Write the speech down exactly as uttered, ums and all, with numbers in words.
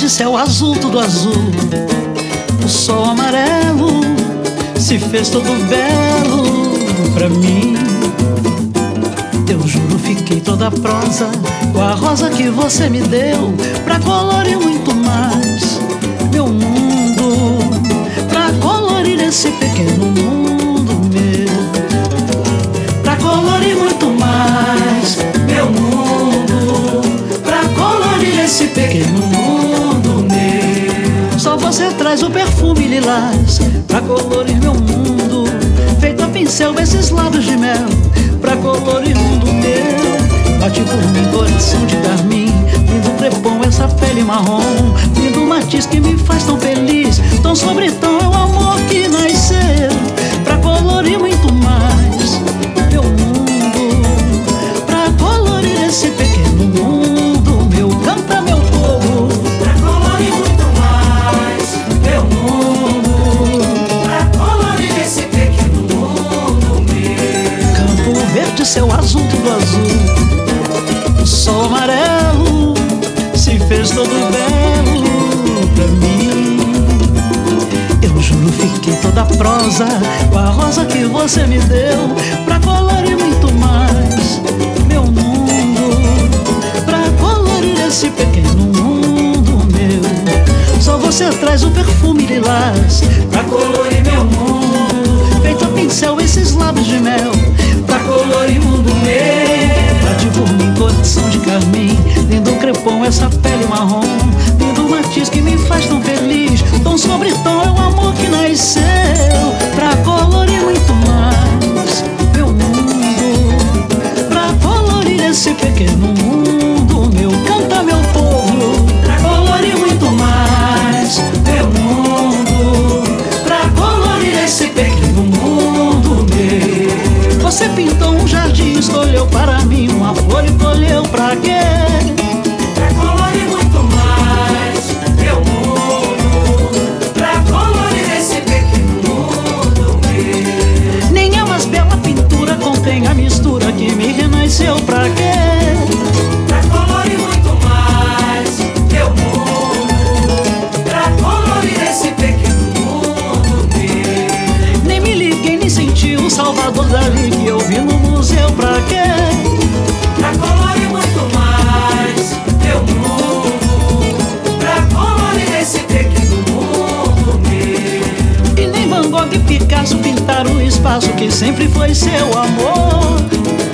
verde, céu azul, tudo azul. O sol amarelo se fez todo belo pra mim. Eu juro, fiquei toda prosa com a rosa que você me deu, pra colorir muito mais meu mundo, pra colorir esse pequeno mundo meu, pra colorir muito mais meu mundo, pra colorir esse pequeno mundo meu. Só você traz o perfume lilás pra colorir meu mundo, feito a pincel esses lábios de mel pra colorir mundo meu. Bate por mim coração de carmim, lindo crepom essa pele marrom, lindo matiz que me faz tão feliz. Tão sobre tão é o amor que nasceu pra colorir muito mais meu mundo, pra colorir esse pequeno mundo meu. Canta meu povo, pra colorir muito mais meu mundo, pra colorir esse pequeno mundo meu. Campo verde, céu azul, tudo azul. O sol amarelo se fez todo belo pra mim. Eu juro, fiquei toda prosa com a rosa que você me deu, pra colorir muito mais meu mundo, pra colorir esse pequeno mundo meu. Só você traz o perfume lilás pra colorir meu mundo, feito a pincel esses lábios de mel, pra colorir mundo meu. Bate por mim coração de carmim, lindo crepom essa pele marrom, lindo matiz que me faz tão feliz. Tom sobre tom é o amor que nasceu pra colorir muito mais meu mundo, pra colorir esse pequeno mundo meu. Canta meu povo, pra colorir muito mais meu mundo, pra colorir esse pequeno mundo meu. Você pintou um jardim, escolheu para mim uma flor e colheu pra quê? Pra colorir muito mais meu mundo, pra colorir esse pequeno mundo meu. Nem a mais bela pintura contém a mistura que me renasceu pra quê? Pra colorir muito mais meu mundo, pra colorir esse pequeno mundo meu. Nem me liguei, nem senti o Salvador Dali que eu vi no museu pra quê? Pra colorir muito mais meu mundo, pra colorir esse pequeno mundo meu. E nem Van Gogh e Picasso pintaram o espaço que sempre foi seu amor.